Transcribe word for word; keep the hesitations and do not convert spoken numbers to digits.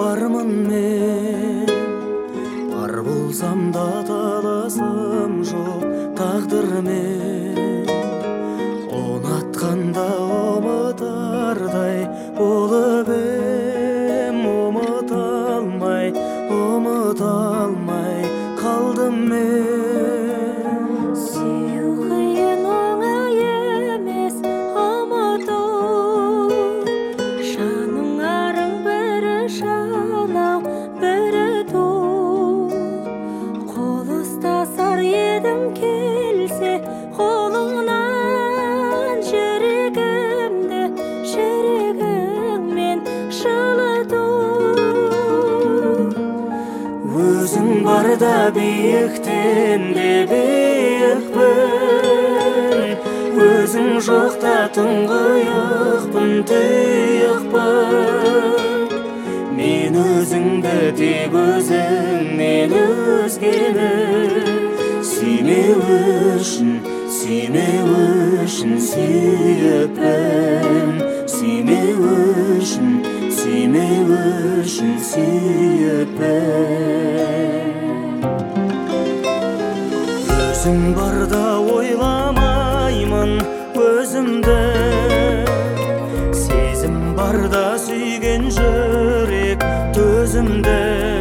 бармын мен, бар болсам да таласым жоқ тағдырмен. Ұнатқанда ұмытардай болып ем, ұмыта алмай, ұмыта алмай қалдым мен. Сүю қиын оңай емес ұмыту, жаның арың бірі жалау бірі ту. Қол ұстасар едім келсе қолыңнан, жүрегімді жүрегіңмен жылыту. Өзің барда биіктен де биікпін, өзің жоқта тұңғиықпын, тұйықпын. Мен өзіңді тек өзіңнен өзгені сүймеу үшін, сүймеу үшін сүйіппін. Сүймеу үшін, сүймеу үшін сүйіппін. Өзің барда ойламаймын өзімді, сезім барда сүйген жүрек төзімді.